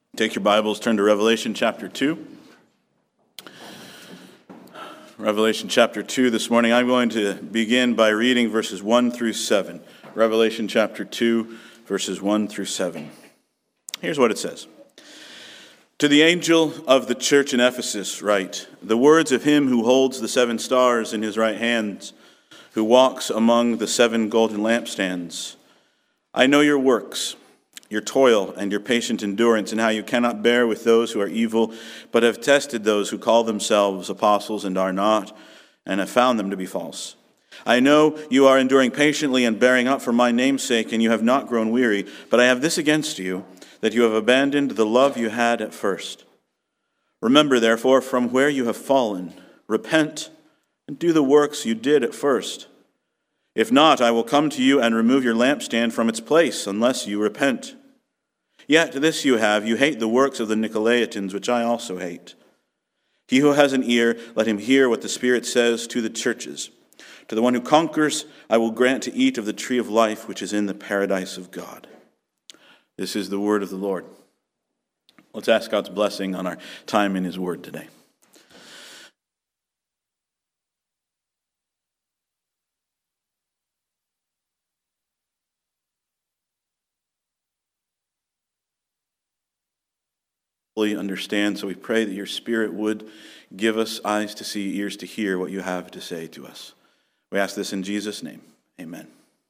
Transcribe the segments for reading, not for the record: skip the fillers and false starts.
Take your Bibles, turn to Revelation chapter 2. Revelation chapter 2 this morning. I'm going to begin by reading verses 1 through 7. Revelation chapter 2, verses 1 through 7. Here's what it says. To the angel of the church in Ephesus write, the words of him who holds the 7 stars in his right hand, who walks among the 7 golden lampstands. I know your works, your toil and your patient endurance, and how you cannot bear with those who are evil, but have tested those who call themselves apostles and are not, and have found them to be false. I know you are enduring patiently and bearing up for my name's sake, and you have not grown weary, but I have this against you, that you have abandoned the love you had at first. Remember, therefore, from where you have fallen, repent and do the works you did at first. If not, I will come to you and remove your lampstand from its place, unless you repent. Yet this you have, you hate the works of the Nicolaitans, which I also hate. He who has an ear, let him hear what the Spirit says to the churches. To the one who conquers, I will grant to eat of the tree of life, which is in the paradise of God. This is the word of the Lord. Let's ask God's blessing on our time in his word today. Understand, so we pray that your Spirit would give us eyes to see, ears to hear what you have to say to us. We ask this in Jesus' name. Amen.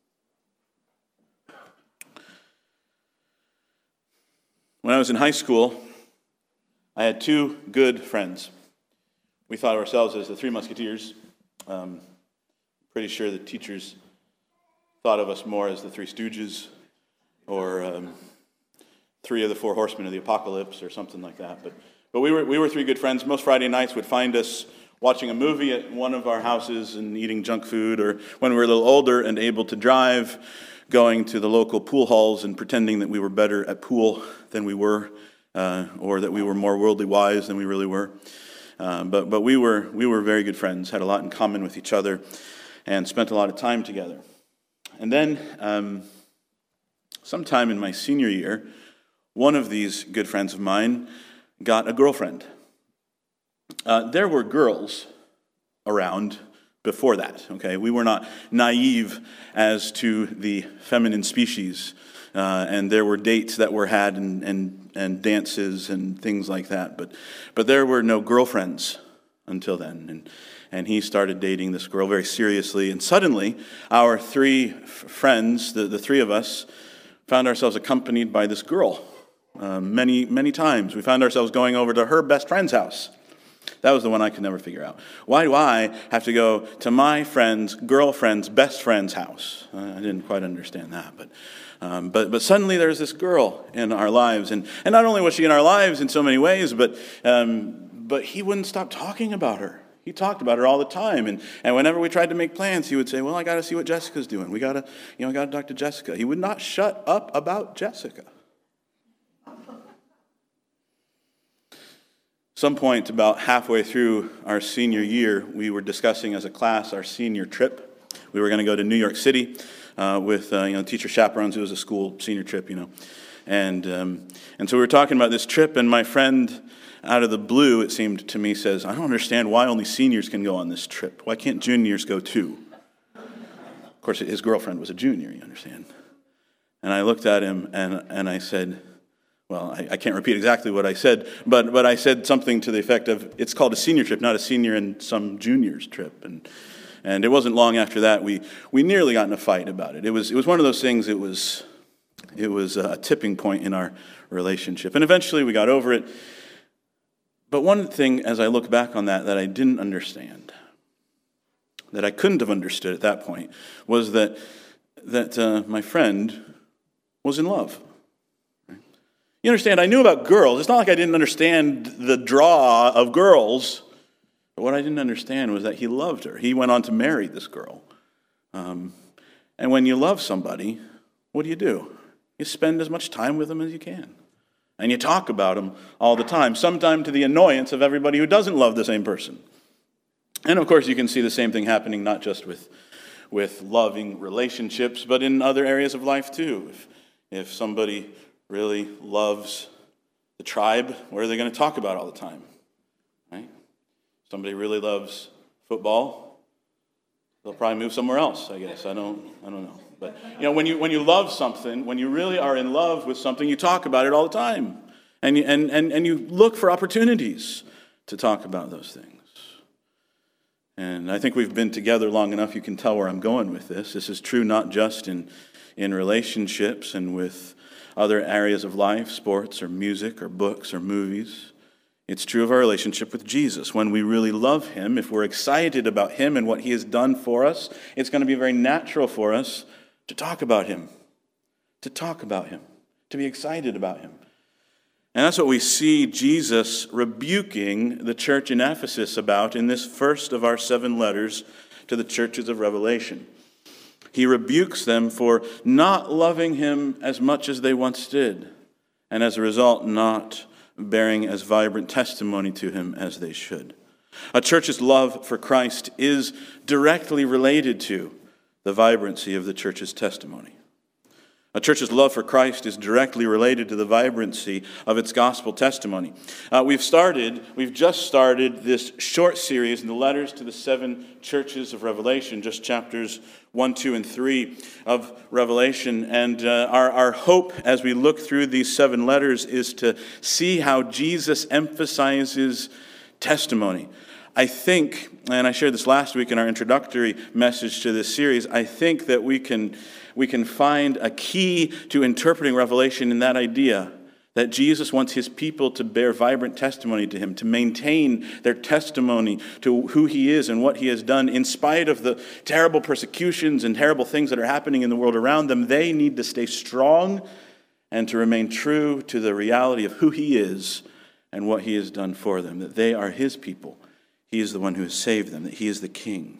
When I was in high school, I had 2 good friends. We thought of ourselves as the 3 Musketeers. Pretty sure the teachers thought of us more as the 3 Stooges, or 3 of the 4 Horsemen of the Apocalypse, or something like that. But we were 3 good friends. Most Friday nights would find us watching a movie at one of our houses and eating junk food, or when we were a little older and able to drive, going to the local pool halls and pretending that we were better at pool than we were, or that we were more worldly wise than we really were. But we were very good friends, had a lot in common with each other, and spent a lot of time together. And then, sometime in my senior year, one of these good friends of mine got a girlfriend. There were girls around before that, okay? We were not naive as to the feminine species, and there were dates that were had and dances and things like that, but there were no girlfriends until then, and he started dating this girl very seriously, and suddenly our 3 friends, the 3 of us, found ourselves accompanied by this girl. Many times. We found ourselves going over to her best friend's house. That was the one I could never figure out. Why do I have to go to my friend's girlfriend's best friend's house? I didn't quite understand that. But suddenly there's this girl in our lives. And not only was she in our lives in so many ways, but he wouldn't stop talking about her. He talked about her all the time, and whenever we tried to make plans, he would say, "Well, I got to see what Jessica's doing. We got to talk to Jessica." He would not shut up about Jessica. Some point about halfway through our senior year, we were discussing as a class our senior trip. We were going to go to New York City with teacher chaperones. It was a school senior trip, and so we were talking about this trip. And my friend, out of the blue, it seemed to me, says, "I don't understand why only seniors can go on this trip. Why can't juniors go too?" Of course, his girlfriend was a junior. You understand? And I looked at him and I said, well, I can't repeat exactly what I said, but I said something to the effect of, it's called a senior trip, not a senior and some juniors trip. And it wasn't long after that we nearly got in a fight about it. It was one of those things. It was a tipping point in our relationship, and eventually we got over it. But one thing, as I look back on that I didn't understand, that I couldn't have understood at that point, was that my friend was in love. You understand, I knew about girls. It's not like I didn't understand the draw of girls. But what I didn't understand was that he loved her. He went on to marry this girl. And when you love somebody, what do? You spend as much time with them as you can. And you talk about them all the time, sometimes to the annoyance of everybody who doesn't love the same person. And of course, you can see the same thing happening not just with loving relationships, but in other areas of life too. If somebody really loves The tribe, what are they going to talk about all the time? Right? Somebody really loves football, they'll probably move somewhere else, I guess. I don't know. But when you love something, when you really are in love with something, you talk about it all the time. And you look for opportunities to talk about those things. And I think we've been together long enough, you can tell where I'm going with this. This is true not just in relationships and with other areas of life, sports or music or books or movies. It's true of our relationship with Jesus. When we really love him, if we're excited about him and what he has done for us, it's going to be very natural for us to talk about him, to be excited about him. And that's what we see Jesus rebuking the church in Ephesus about in this first of our 7 letters to the churches of Revelation. He rebukes them for not loving him as much as they once did, and as a result, not bearing as vibrant testimony to him as they should. A church's love for Christ is directly related to the vibrancy of the church's testimony. A church's love for Christ is directly related to the vibrancy of its gospel testimony. We've just started this short series in the letters to the 7 churches of Revelation, just chapters 1, 2, and 3 of Revelation. And our hope as we look through these 7 letters is to see how Jesus emphasizes testimony. I think, and I shared this last week in our introductory message to this series, I think that we can find a key to interpreting Revelation in that idea that Jesus wants his people to bear vibrant testimony to him, to maintain their testimony to who he is and what he has done. In spite of the terrible persecutions and terrible things that are happening in the world around them, they need to stay strong and to remain true to the reality of who he is and what he has done for them, that they are his people. He is the one who has saved them, that he is the king.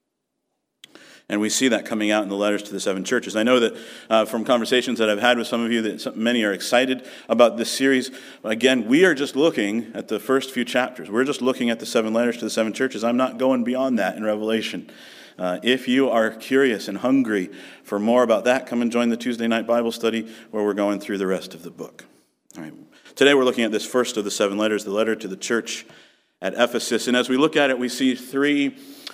And we see that coming out in the letters to the 7 churches. I know that from conversations that I've had with some of you, that many are excited about this series. Again, we are just looking at the first few chapters. We're just looking at the 7 letters to the 7 churches. I'm not going beyond that in Revelation. If you are curious and hungry for more about that, come and join the Tuesday night Bible study where we're going through the rest of the book. All right. Today we're looking at this first of the 7 letters, the letter to the church at Ephesus. And as we look at it, we see three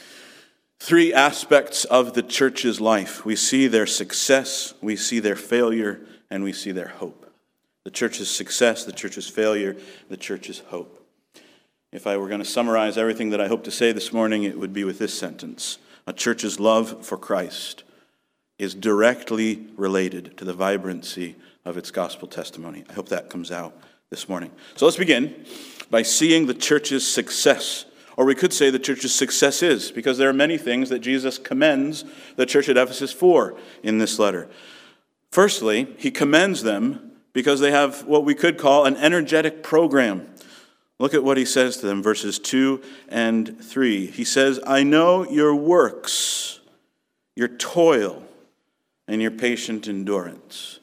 aspects of the church's life. We see their success, we see their failure, and we see their hope. The church's success, the church's failure, the church's hope. If I were going to summarize everything that I hope to say this morning, it would be with this sentence. A church's love for Christ is directly related to the vibrancy of its gospel testimony. I hope that comes out this morning. So let's begin by seeing the church's success. Or we could say the church's success is, because there are many things that Jesus commends the church at Ephesus for in this letter. Firstly, he commends them because they have what we could call an energetic program. Look at what he says to them, verses 2 and 3. He says, I know your works, your toil, and your patient endurance.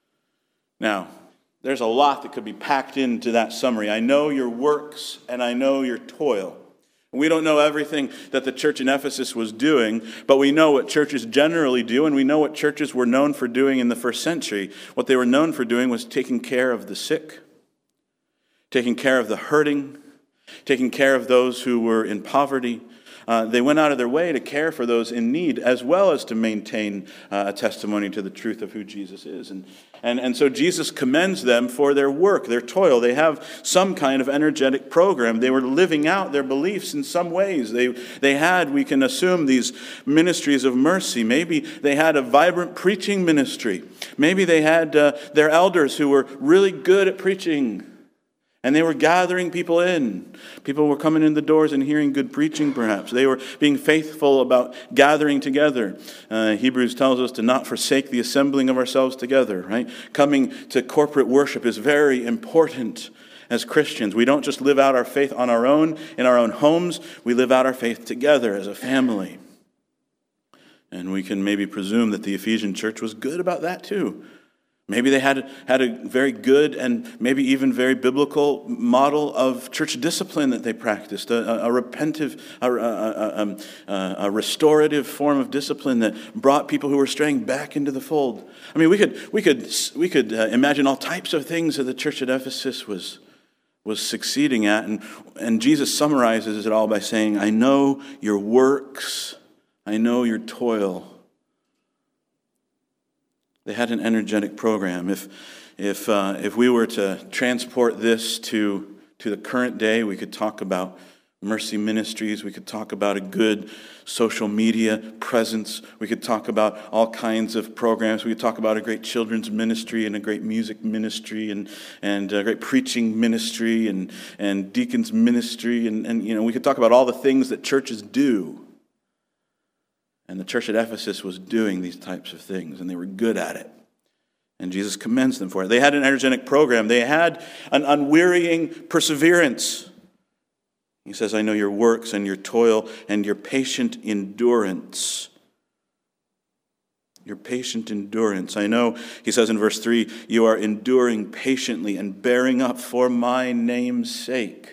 Now, there's a lot that could be packed into that summary. I know your works, and I know your toil. We don't know everything that the church in Ephesus was doing, but we know what churches generally do, and we know what churches were known for doing in the first century. What they were known for doing was taking care of the sick, taking care of the hurting, taking care of those who were in poverty. They went out of their way to care for those in need, as well as to maintain a testimony to the truth of who Jesus is. And so Jesus commends them for their work, their toil. They have some kind of energetic program. They were living out their beliefs in some ways. They had, we can assume, these ministries of mercy. Maybe they had a vibrant preaching ministry. Maybe they had their elders who were really good at preaching. And they were gathering people in. People were coming in the doors and hearing good preaching, perhaps. They were being faithful about gathering together. Hebrews tells us to not forsake the assembling of ourselves together, right? Coming to corporate worship is very important as Christians. We don't just live out our faith on our own, in our own homes. We live out our faith together as a family. And we can maybe presume that the Ephesian church was good about that too. Maybe they had a very good and maybe even very biblical model of church discipline that they practiced, a restorative form of discipline that brought people who were straying back into the fold. I mean, we could imagine all types of things that the church at Ephesus was succeeding at, and Jesus summarizes it all by saying, "I know your works, I know your toil." They had an energetic program. If we were to transport this to the current day, we could talk about mercy ministries. We could talk about a good social media presence. We could talk about all kinds of programs. We could talk about a great children's ministry and a great music ministry and a great preaching ministry and deacons ministry. And we could talk about all the things that churches do. And the church at Ephesus was doing these types of things, and they were good at it. And Jesus commends them for it. They had an energetic program. They had an unwearying perseverance. He says, "I know your works and your toil and your patient endurance." Your patient endurance. I know, he says in verse 3, "you are enduring patiently and bearing up for my name's sake."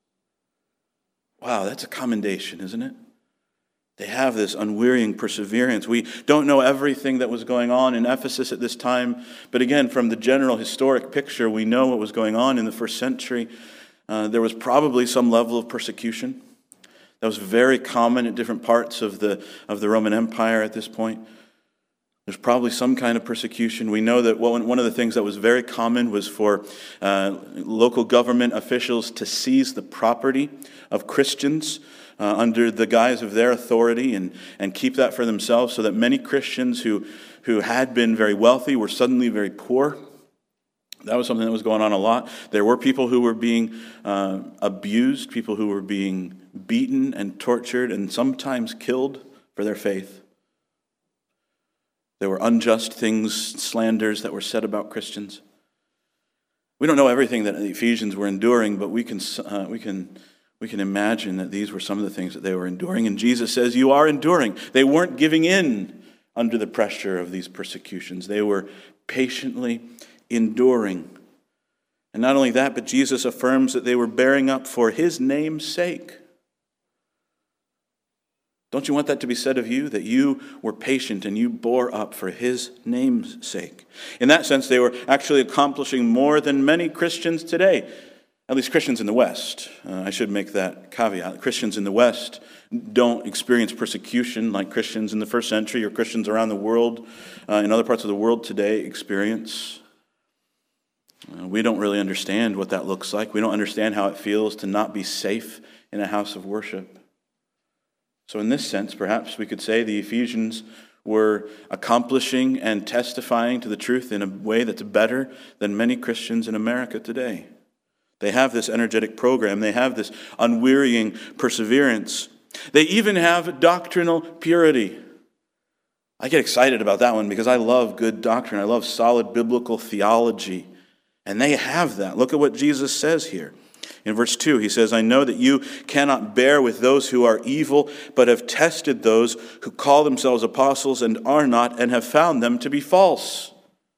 Wow, that's a commendation, isn't it? They have this unwearying perseverance. We don't know everything that was going on in Ephesus at this time, but again, from the general historic picture, we know what was going on in the first century. There was probably some level of persecution that was very common at different parts of the Roman Empire at this point. There's probably some kind of persecution. We know that one of the things that was very common was for local government officials to seize the property of Christians under the guise of their authority and keep that for themselves, so that many Christians who had been very wealthy were suddenly very poor. That was something that was going on a lot. There were people who were being abused, people who were being beaten and tortured and sometimes killed for their faith. There were unjust things, slanders that were said about Christians. We don't know everything that the Ephesians were enduring, but we can imagine that these were some of the things that they were enduring. And Jesus says, "You are enduring." They weren't giving in under the pressure of these persecutions. They were patiently enduring. And not only that, but Jesus affirms that they were bearing up for his name's sake. Don't you want that to be said of you, that you were patient and you bore up for his name's sake? In that sense, they were actually accomplishing more than many Christians today, at least Christians in the West. I should make that caveat. Christians in the West don't experience persecution like Christians in the first century or Christians around the world, in other parts of the world today, experience. We don't really understand what that looks like. We don't understand how it feels to not be safe in a house of worship. So in this sense, perhaps we could say the Ephesians were accomplishing and testifying to the truth in a way that's better than many Christians in America today. They have this energetic program. They have this unwearying perseverance. They even have doctrinal purity. I get excited about that one because I love good doctrine. I love solid biblical theology. And they have that. Look at what Jesus says here. In verse 2, he says, "I know that you cannot bear with those who are evil, but have tested those who call themselves apostles and are not, and have found them to be false."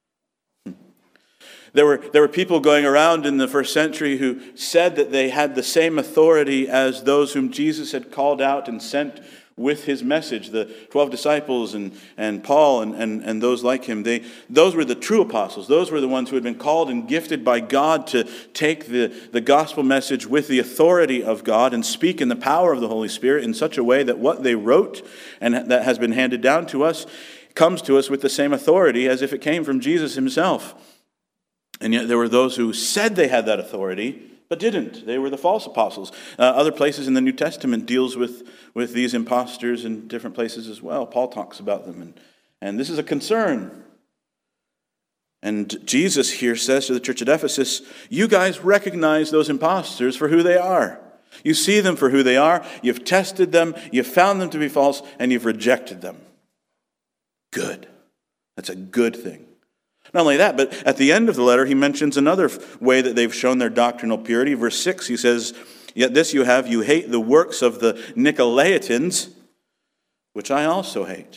There were people going around in the first century who said that they had the same authority as those whom Jesus had called out and sent with his message, the 12 disciples and Paul and those like him. Those were the true apostles. Those were the ones who had been called and gifted by God to take the gospel message with the authority of God and speak in the power of the Holy Spirit in such a way that what they wrote and that has been handed down to us comes to us with the same authority as if it came from Jesus himself. And yet there were those who said they had that authority, but didn't. They were the false apostles. Other places in the New Testament deals with these imposters in different places as well. Paul talks about them. And this is a concern. And Jesus here says to the church at Ephesus, you guys recognize those imposters for who they are. You see them for who they are. You've tested them. You've found them to be false. And you've rejected them. Good. That's a good thing. Not only that, but at the end of the letter, he mentions another way that they've shown their doctrinal purity. Verse 6, he says, "Yet this you have, you hate the works of the Nicolaitans, which I also hate."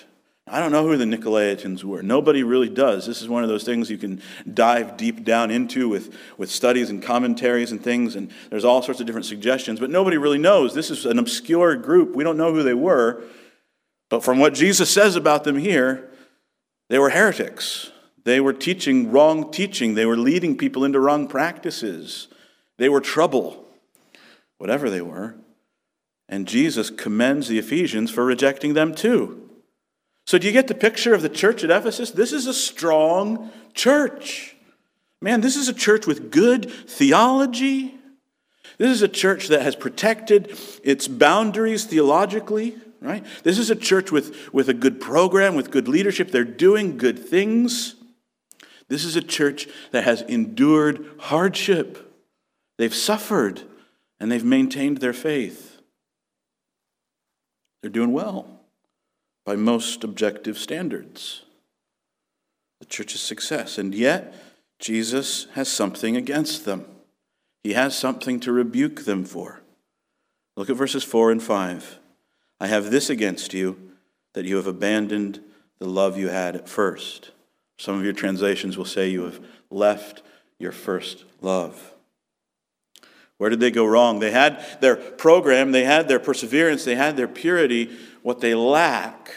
I don't know who the Nicolaitans were. Nobody really does. This is one of those things you can dive deep down into with studies and commentaries and things, and there's all sorts of different suggestions, but nobody really knows. This is an obscure group. We don't know who they were, but from what Jesus says about them here, they were heretics. They were teaching wrong teaching. They were leading people into wrong practices. They were trouble, whatever they were. And Jesus commends the Ephesians for rejecting them too. So do you get the picture of the church at Ephesus? This is a strong church. Man, this is a church with good theology. This is a church that has protected its boundaries theologically, right? This is a church with a good program, with good leadership. They're doing good things. This is a church that has endured hardship. They've suffered, and they've maintained their faith. They're doing well by most objective standards. The church's success. And yet, Jesus has something against them. He has something to rebuke them for. Look at verses 4 and 5. I have this against you, that you have abandoned the love you had at first. Some of your translations will say you have left your first love. Where did they go wrong? They had their program, they had their perseverance, they had their purity. What they lack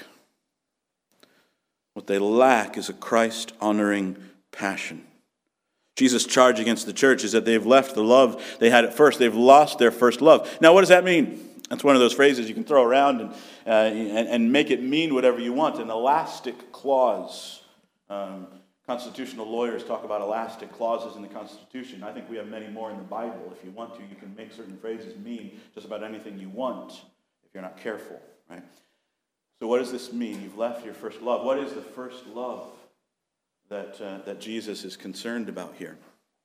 is a Christ-honoring passion. Jesus' charge against the church is that they've left the love they had at first. They've lost their first love. Now, what does that mean? That's one of those phrases you can throw around and make it mean whatever you want. An elastic clause. Constitutional lawyers talk about elastic clauses in the Constitution. I think we have many more in the Bible. If you want to, you can make certain phrases mean just about anything you want if you're not careful, right? So what does this mean? You've left your first love. What is the first love that Jesus is concerned about here?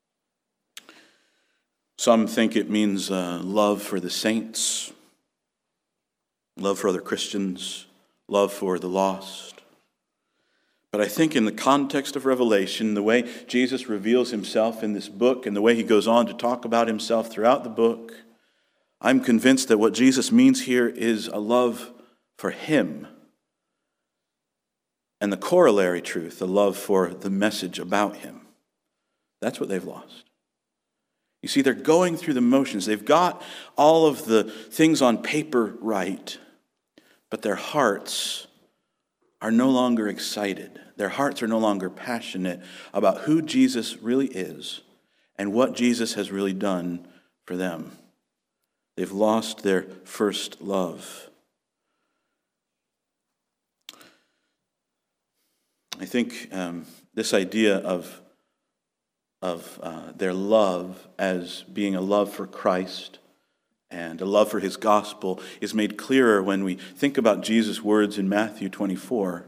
Some think it means love for the saints, love for other Christians, love for the lost. But I think in the context of Revelation, the way Jesus reveals himself in this book and the way he goes on to talk about himself throughout the book, I'm convinced that what Jesus means here is a love for him. And the corollary truth, a love for the message about him. That's what they've lost. You see, they're going through the motions. They've got all of the things on paper right, but their hearts are no longer excited. Their hearts are no longer passionate about who Jesus really is and what Jesus has really done for them. They've lost their first love. I think this idea of their love as being a love for Christ and a love for his gospel is made clearer when we think about Jesus' words in Matthew 24.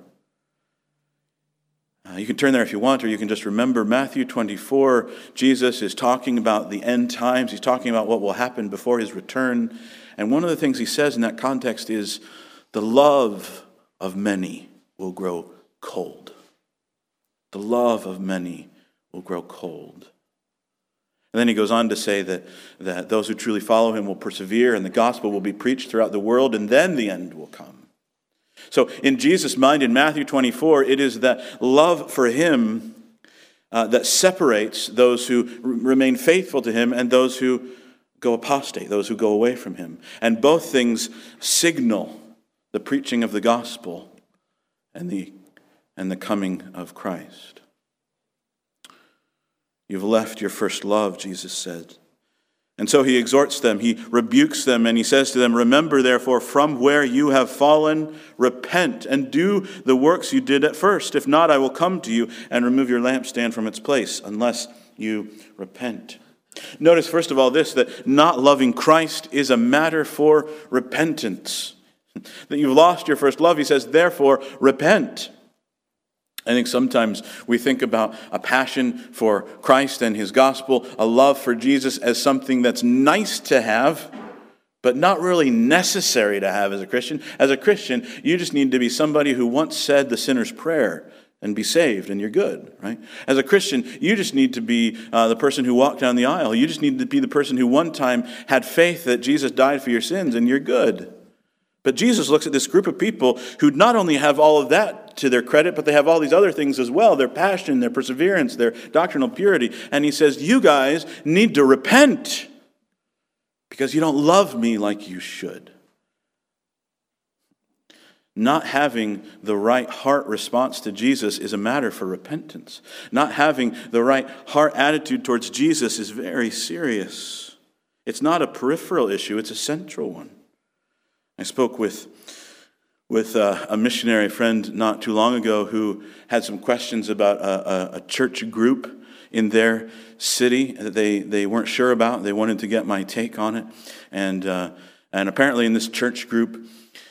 You can turn there if you want, or you can just remember Matthew 24. Jesus is talking about the end times. He's talking about what will happen before his return. And one of the things he says in that context is, the love of many will grow cold. The love of many will grow cold. And then he goes on to say that those who truly follow him will persevere, and the gospel will be preached throughout the world, and then the end will come. So in Jesus' mind, in Matthew 24, it is that love for him that separates those who remain faithful to him and those who go apostate, those who go away from him. And both things signal the preaching of the gospel and the coming of Christ. You've left your first love, Jesus said. And so he exhorts them, he rebukes them, and he says to them, remember therefore from where you have fallen, repent and do the works you did at first. If not, I will come to you and remove your lampstand from its place, unless you repent. Notice first of all this, that not loving Christ is a matter for repentance. That you've lost your first love, he says, therefore repent. I think sometimes we think about a passion for Christ and his gospel, a love for Jesus as something that's nice to have, but not really necessary to have as a Christian. As a Christian, you just need to be somebody who once said the sinner's prayer and be saved, and you're good, right? As a Christian, you just need to be the person who walked down the aisle. You just need to be the person who one time had faith that Jesus died for your sins, and you're good. But Jesus looks at this group of people who not only have all of that to their credit, but they have all these other things as well, their passion, their perseverance, their doctrinal purity. And he says, you guys need to repent because you don't love me like you should. Not having the right heart response to Jesus is a matter for repentance. Not having the right heart attitude towards Jesus is very serious. It's not a peripheral issue, it's a central one. I spoke with a missionary friend not too long ago who had some questions about a church group in their city that they weren't sure about. They wanted to get my take on it. And apparently in this church group,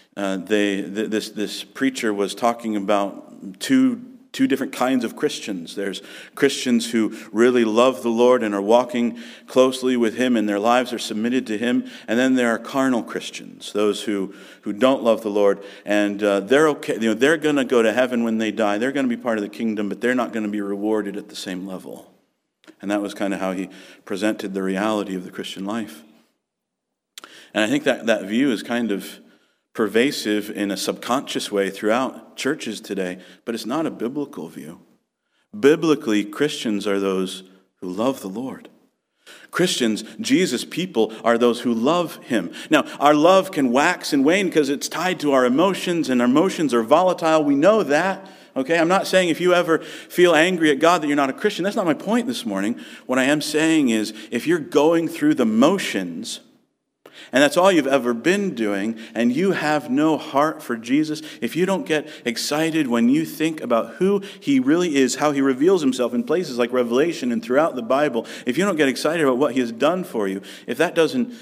this preacher was talking about two different kinds of Christians. There's Christians who really love the Lord and are walking closely with Him and their lives are submitted to Him. And then there are carnal Christians, those who don't love the Lord. And they're okay. They're going to go to heaven when they die. They're going to be part of the kingdom, but they're not going to be rewarded at the same level. And that was kind of how he presented the reality of the Christian life. And I think that view is kind of pervasive in a subconscious way throughout churches today, but it's not a biblical view. Biblically, Christians are those who love the Lord. Christians, Jesus people, are those who love Him. Now, our love can wax and wane because it's tied to our emotions, and our emotions are volatile. We know that. Okay, I'm not saying if you ever feel angry at God that you're not a Christian. That's not my point this morning. What I am saying is if you're going through the motions, and that's all you've ever been doing, and you have no heart for Jesus, if you don't get excited when you think about who He really is, how He reveals Himself in places like Revelation and throughout the Bible, if you don't get excited about what He has done for you, if that doesn't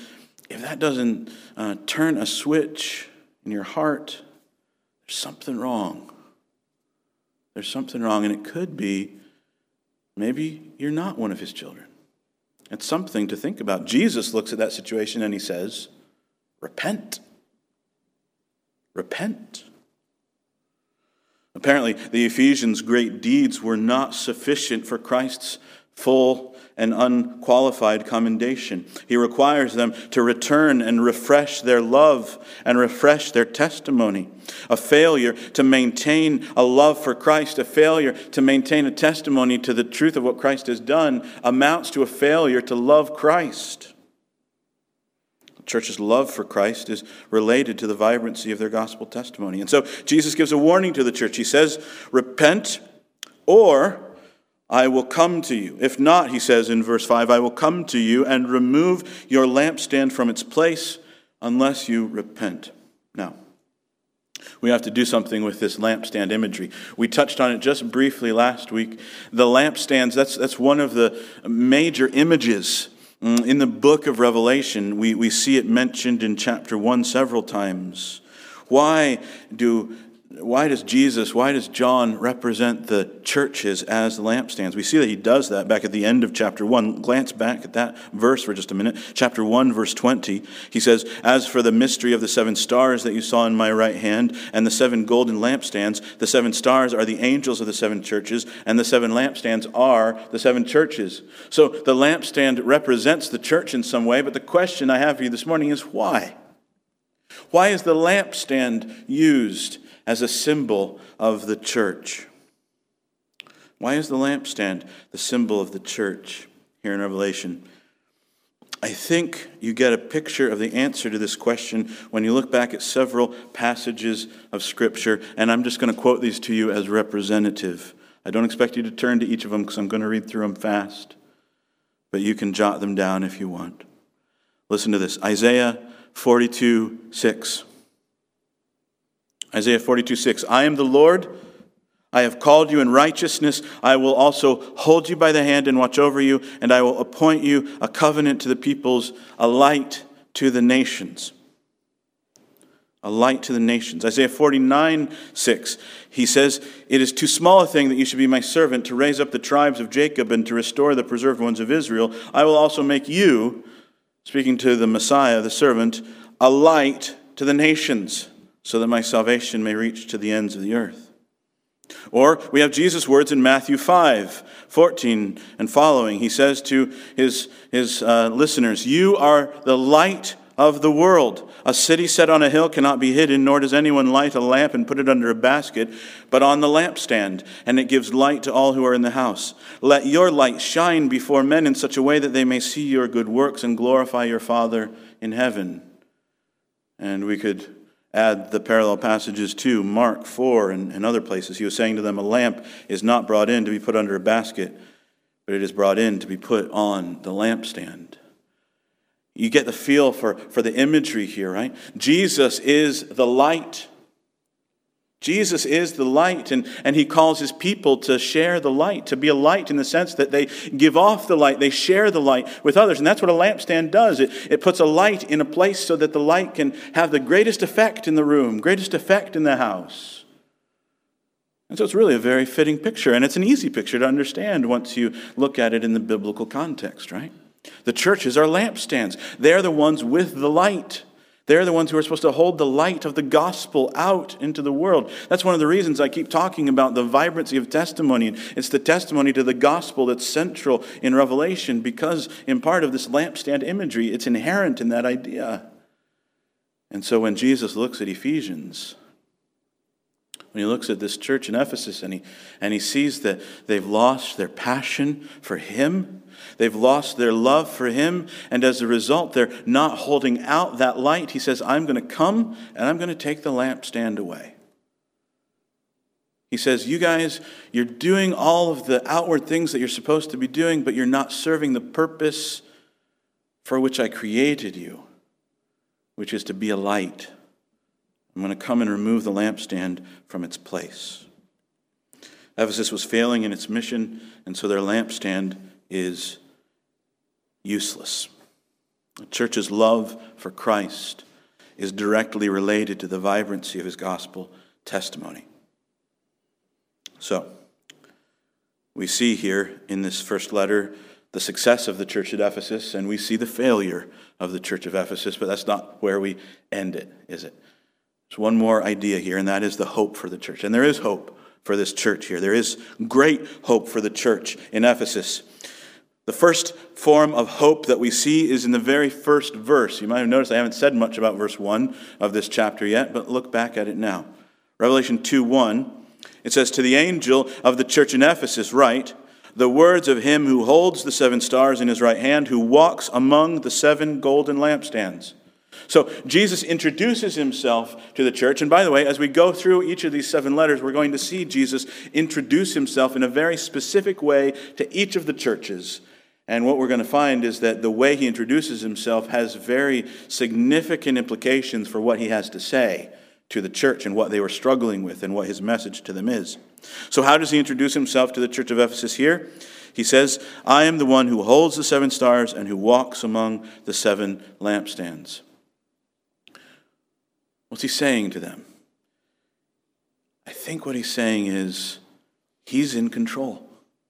turn a switch in your heart, there's something wrong. There's something wrong, and it could be maybe you're not one of His children. It's something to think about. Jesus looks at that situation and He says, repent. Repent. Apparently, the Ephesians' great deeds were not sufficient for Christ's full and unqualified commendation. He requires them to return and refresh their love and refresh their testimony. A failure to maintain a love for Christ, a failure to maintain a testimony to the truth of what Christ has done, amounts to a failure to love Christ. The church's love for Christ is related to the vibrancy of their gospel testimony. And so Jesus gives a warning to the church. He says, repent, or I will come to you. If not, he says in verse 5, I will come to you and remove your lampstand from its place unless you repent. Now, we have to do something with this lampstand imagery. We touched on it just briefly last week. The lampstands, that's one of the major images in the book of Revelation. We see it mentioned in chapter 1 several times. Why does John represent the churches as the lampstands? We see that he does that back at the end of chapter 1. Glance back at that verse for just a minute. Chapter 1, verse 20. He says, as for the mystery of the 7 stars that you saw in my right hand and the 7 golden lampstands, the 7 stars are the angels of the 7 churches, and the 7 lampstands are the 7 churches. So the lampstand represents the church in some way, but the question I have for you this morning is why? Why is the lampstand used as a symbol of the church? Why is the lampstand the symbol of the church here in Revelation? I think you get a picture of the answer to this question when you look back at several passages of Scripture, and I'm just going to quote these to you as representative. I don't expect you to turn to each of them because I'm going to read through them fast, but you can jot them down if you want. Listen to this. Isaiah 42:6. Isaiah 42:6. I am the Lord. I have called you in righteousness. I will also hold you by the hand and watch over you, and I will appoint you a covenant to the peoples, a light to the nations. A light to the nations. Isaiah 49:6. He says, it is too small a thing that you should be my servant to raise up the tribes of Jacob and to restore the preserved ones of Israel. I will also make you, speaking to the Messiah, the servant, a light to the nations, so that my salvation may reach to the ends of the earth. Or we have Jesus' words in Matthew 5:14 and following. He says to his listeners, you are the light of the world. A city set on a hill cannot be hidden, nor does anyone light a lamp and put it under a basket, but on the lampstand, and it gives light to all who are in the house. Let your light shine before men in such a way that they may see your good works and glorify your Father in heaven. And we could add the parallel passages to Mark 4 and other places. He was saying to them, a lamp is not brought in to be put under a basket, but it is brought in to be put on the lampstand. You get the feel for the imagery here, right? Jesus is the light. Jesus is the light, and he calls his people to share the light, to be a light in the sense that they give off the light, they share the light with others. And that's what a lampstand does. It puts a light in a place so that the light can have the greatest effect in the room, greatest effect in the house. And so it's really a very fitting picture, and it's an easy picture to understand once you look at it in the biblical context, right? The churches are lampstands. They're the ones with the light. They're the ones who are supposed to hold the light of the gospel out into the world. That's one of the reasons I keep talking about the vibrancy of testimony. It's the testimony to the gospel that's central in Revelation, because in part of this lampstand imagery, it's inherent in that idea. And so when Jesus looks at Ephesians, when he looks at this church in Ephesus and he sees that they've lost their passion for him, they've lost their love for him, and as a result, they're not holding out that light. He says, I'm going to come and I'm going to take the lampstand away. He says, you guys, you're doing all of the outward things that you're supposed to be doing, but you're not serving the purpose for which I created you, which is to be a light. I'm going to come and remove the lampstand from its place. Ephesus was failing in its mission, and so their lampstand is useless. The church's love for Christ is directly related to the vibrancy of his gospel testimony. So, we see here in this first letter the success of the church at Ephesus, and we see the failure of the church of Ephesus, but that's not where we end it, is it? There's one more idea here, and that is the hope for the church. And there is hope for this church here. There is great hope for the church in Ephesus. The first form of hope that we see is in the very first verse. You might have noticed I haven't said much about verse 1 of this chapter yet, but look back at it now. Revelation 2:1, it says, to the angel of the church in Ephesus write, the words of him who holds the 7 stars in his right hand, who walks among the 7 golden lampstands. So Jesus introduces himself to the church. And by the way, as we go through each of these 7 letters, we're going to see Jesus introduce himself in a very specific way to each of the churches. And what we're going to find is that the way he introduces himself has very significant implications for what he has to say to the church and what they were struggling with and what his message to them is. So how does he introduce himself to the church of Ephesus here? He says, I am the one who holds the 7 stars and who walks among the 7 lampstands. What's he saying to them? I think what he's saying is he's in control.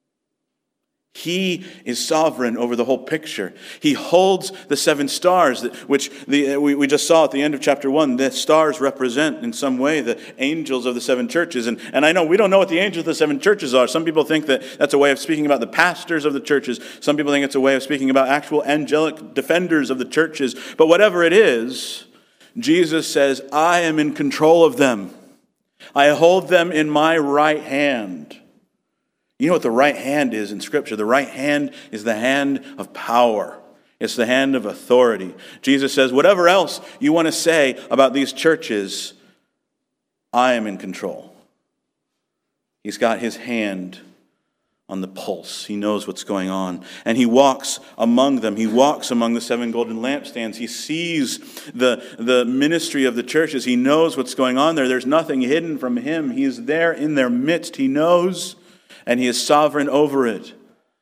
He is sovereign over the whole picture. He holds the 7 stars, which we just saw at the end of chapter 1. The stars represent in some way the angels of the 7 churches. And I know we don't know what the angels of the 7 churches are. Some people think that that's a way of speaking about the pastors of the churches. Some people think it's a way of speaking about actual angelic defenders of the churches. But whatever it is, Jesus says, I am in control of them. I hold them in my right hand. You know what the right hand is in Scripture? The right hand is the hand of power. It's the hand of authority. Jesus says, whatever else you want to say about these churches, I am in control. He's got his hand on the pulse. He knows what's going on. And he walks among them. He walks among the 7 golden lampstands. He sees the ministry of the churches. He knows what's going on there. There's nothing hidden from him. He is there in their midst. He knows, and he is sovereign over it.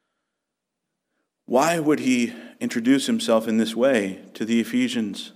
Why would he introduce himself in this way to the Ephesians?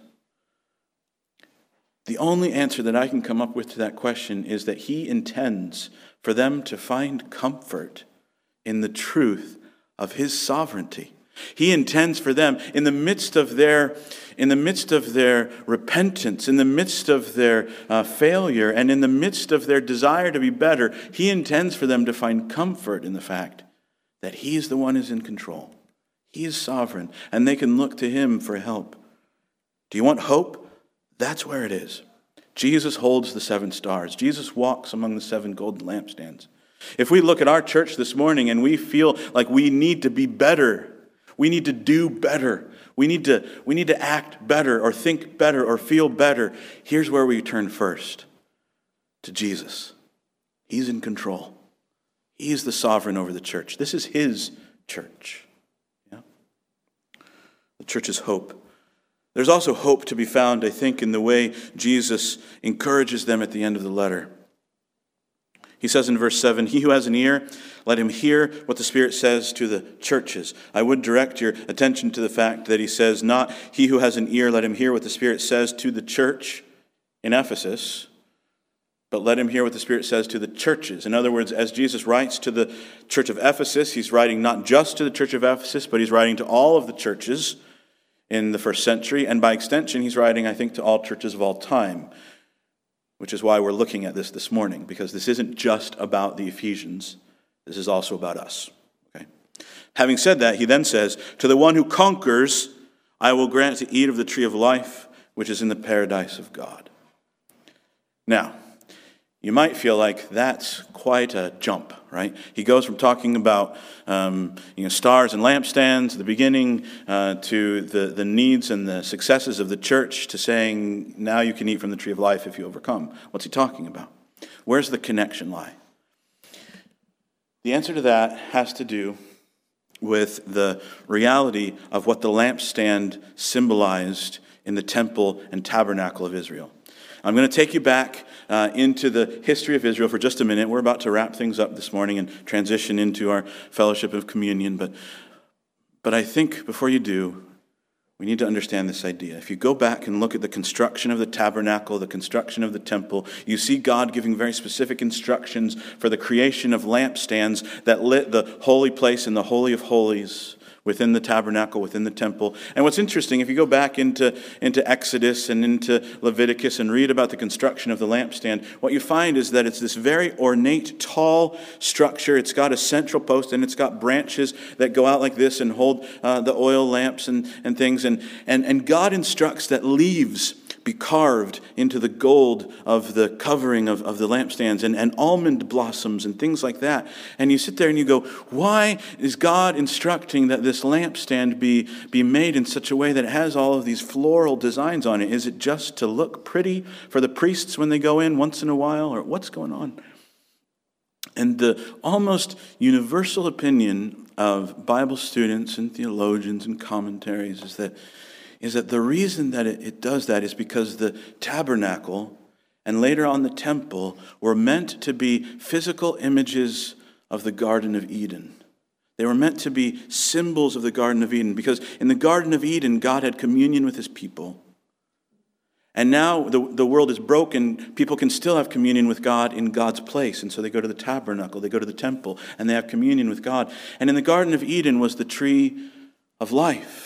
The only answer that I can come up with to that question is that he intends for them to find comfort in the truth of his sovereignty. He intends for them, in the midst of their repentance, in the midst of their failure, and in the midst of their desire to be better, he intends for them to find comfort in the fact that he is the one who's in control. He is sovereign, and they can look to him for help Do you want hope? That's where it is. Jesus holds the 7 stars. Jesus walks among the 7 golden lampstands. If we look at our church this morning and we feel like we need to be better, we need to do better, we need to act better or think better or feel better, here's where we turn first. To Jesus. He's in control. He is the sovereign over the church. This is his church. Yeah? The church's hope. There's also hope to be found, I think, in the way Jesus encourages them at the end of the letter. He says in verse 7, "He who has an ear, let him hear what the Spirit says to the churches." I would direct your attention to the fact that he says not, "He who has an ear, let him hear what the Spirit says to the church in Ephesus," but let him hear what the Spirit says to the churches. In other words, as Jesus writes to the church of Ephesus, he's writing not just to the church of Ephesus, but he's writing to all of the churches in the first century. And by extension, he's writing, I think, to all churches of all time, which is why we're looking at this morning, because this isn't just about the Ephesians. This is also about us. Okay? Having said that, he then says, "To the one who conquers, I will grant to eat of the tree of life, which is in the paradise of God." Now, you might feel like that's quite a jump, right? He goes from talking about stars and lampstands at the beginning to the needs and the successes of the church to saying, now you can eat from the tree of life if you overcome. What's he talking about? Where's the connection lie? The answer to that has to do with the reality of what the lampstand symbolized in the temple and tabernacle of Israel. I'm going to take you back into the history of Israel for just a minute. We're about to wrap things up this morning and transition into our fellowship of communion. But I think before you do, we need to understand this idea. If you go back and look at the construction of the tabernacle, the construction of the temple, you see God giving very specific instructions for the creation of lampstands that lit the holy place in the Holy of Holies, within the tabernacle, within the temple. And what's interesting, if you go back into Exodus and into Leviticus and read about the construction of the lampstand, what you find is that it's this very ornate, tall structure. It's got a central post and it's got branches that go out like this and hold the oil lamps and things. And God instructs that leaves be carved into the gold of the covering of the lampstands and almond blossoms and things like that. And you sit there and you go, why is God instructing that this lampstand be made in such a way that it has all of these floral designs on it? Is it just to look pretty for the priests when they go in once in a while, or what's going on? And the almost universal opinion of Bible students and theologians and commentaries is that the reason that it does that is because the tabernacle and later on the temple were meant to be physical images of the Garden of Eden. They were meant to be symbols of the Garden of Eden, because in the Garden of Eden, God had communion with his people. And now the world is broken. People can still have communion with God in God's place. And so they go to the tabernacle, they go to the temple, and they have communion with God. And in the Garden of Eden was the tree of life.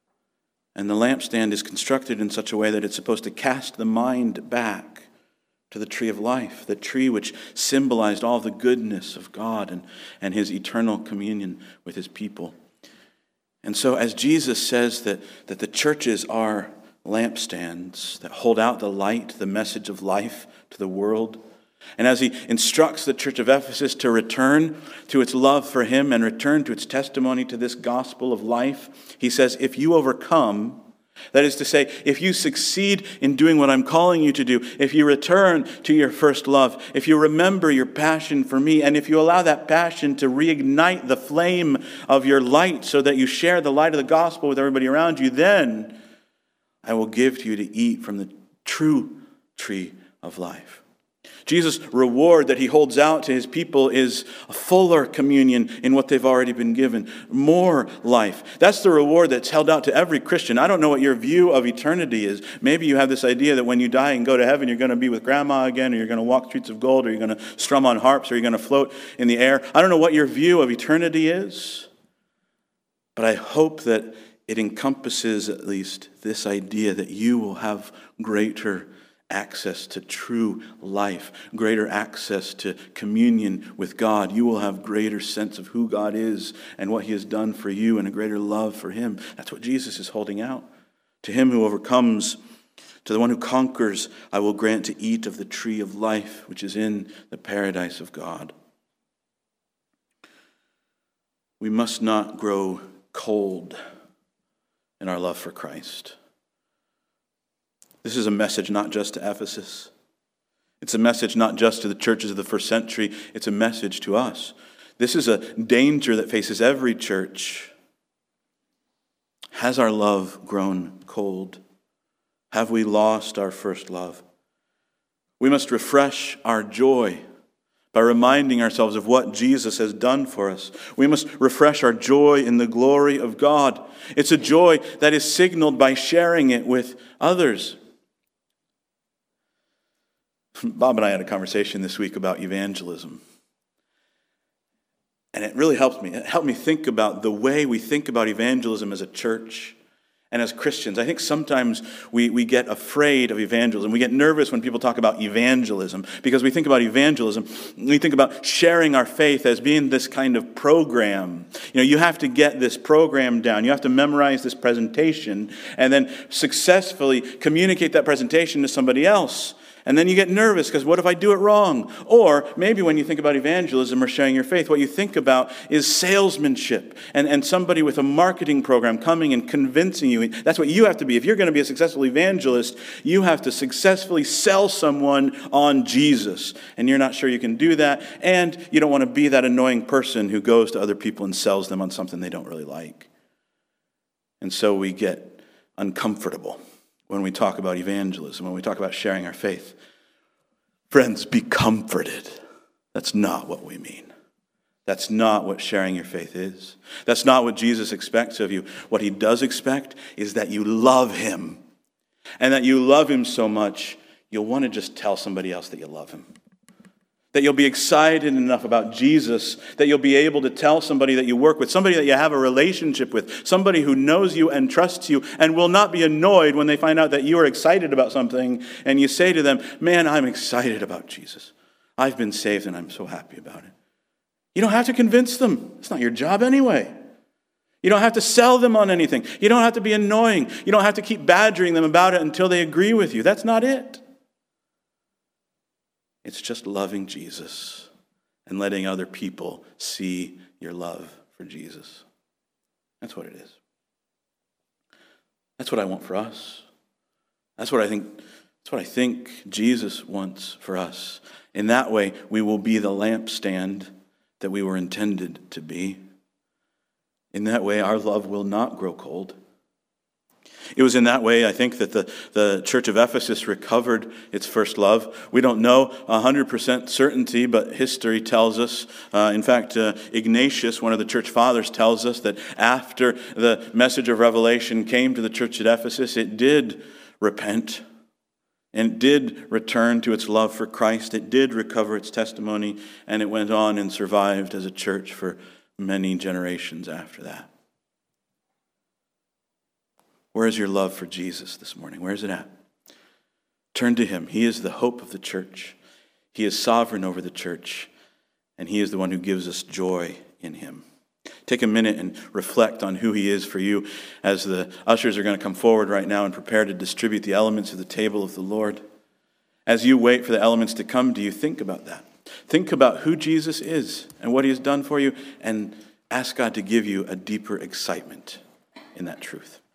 And the lampstand is constructed in such a way that it's supposed to cast the mind back to the tree of life, the tree which symbolized all the goodness of God and his eternal communion with his people. And so as Jesus says that the churches are lampstands that hold out the light, the message of life to the world, and as he instructs the church of Ephesus to return to its love for him and return to its testimony to this gospel of life, he says, if you overcome, that is to say, if you succeed in doing what I'm calling you to do, if you return to your first love, if you remember your passion for me, and if you allow that passion to reignite the flame of your light so that you share the light of the gospel with everybody around you, then I will give to you to eat from the true tree of life. Jesus' reward that he holds out to his people is a fuller communion in what they've already been given. More life. That's the reward that's held out to every Christian. I don't know what your view of eternity is. Maybe you have this idea that when you die and go to heaven, you're going to be with grandma again, or you're going to walk streets of gold, or you're going to strum on harps, or you're going to float in the air. I don't know what your view of eternity is, but I hope that it encompasses at least this idea that you will have greater access to true life, greater access to communion with God. You will have greater sense of who God is and what he has done for you, and a greater love for him. That's what Jesus is holding out To him who overcomes, to the one who conquers, I will grant to eat of the tree of life, which is in the paradise of God. We must not grow cold in our love for Christ. This is a message not just to Ephesus. It's a message not just to the churches of the first century. It's a message to us. This is a danger that faces every church. Has our love grown cold? Have we lost our first love? We must refresh our joy by reminding ourselves of what Jesus has done for us. We must refresh our joy in the glory of God. It's a joy that is signaled by sharing it with others. Bob and I had a conversation this week about evangelism. And it really helped me. It helped me think about the way we think about evangelism as a church and as Christians. I think sometimes we get afraid of evangelism. We get nervous when people talk about evangelism because we think about evangelism, we think about sharing our faith as being this kind of program. You have to get this program down. You have to memorize this presentation and then successfully communicate that presentation to somebody else. And then you get nervous because what if I do it wrong? Or maybe when you think about evangelism or sharing your faith, what you think about is salesmanship and somebody with a marketing program coming and convincing you. That's what you have to be. If you're going to be a successful evangelist, you have to successfully sell someone on Jesus. And you're not sure you can do that. And you don't want to be that annoying person who goes to other people and sells them on something they don't really like. And so we get uncomfortable when we talk about evangelism, when we talk about sharing our faith. Friends, be comforted. That's not what we mean. That's not what sharing your faith is. That's not what Jesus expects of you. What he does expect is that you love him. And that you love him so much, you'll want to just tell somebody else that you love him. That you'll be excited enough about Jesus that you'll be able to tell somebody that you work with, somebody that you have a relationship with, somebody who knows you and trusts you and will not be annoyed when they find out that you are excited about something and you say to them, man, I'm excited about Jesus. I've been saved and I'm so happy about it. You don't have to convince them. It's not your job anyway. You don't have to sell them on anything. You don't have to be annoying. You don't have to keep badgering them about it until they agree with you. That's not it. It's just loving Jesus and letting other people see your love for Jesus. That's what it is. That's what I want for us. That's what I think Jesus wants for us. In that way, we will be the lampstand that we were intended to be. In that way, our love will not grow cold. It was in that way, I think, that the church of Ephesus recovered its first love. We don't know 100% certainty, but history tells us. In fact, Ignatius, one of the church fathers, tells us that after the message of Revelation came to the church at Ephesus, it did repent and it did return to its love for Christ. It did recover its testimony, and it went on and survived as a church for many generations after that. Where is your love for Jesus this morning? Where is it at? Turn to him. He is the hope of the church. He is sovereign over the church, and he is the one who gives us joy in him. Take a minute and reflect on who he is for you as the ushers are going to come forward right now and prepare to distribute the elements of the table of the Lord. As you wait for the elements to come, do you think about that? Think about who Jesus is and what he has done for you, and ask God to give you a deeper excitement in that truth.